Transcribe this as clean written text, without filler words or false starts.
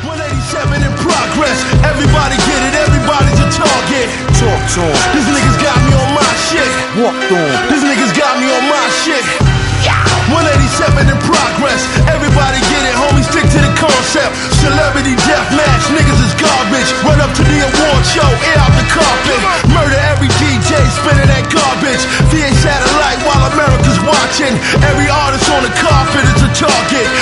187 in progress. Everybody get it, everybody's a target. Talk to 'em. These niggas got me on my shit. Walk through 'em. These niggas got me on my shit. 187 in progress. Everybody get it, homie, stick to the concept. Celebrity deathmatch, niggas is garbage. Run up to the award show, air out the carpet. Murder every DJ spinning that garbage. VA satellite while America's watching. Every artist on the carpet is a target.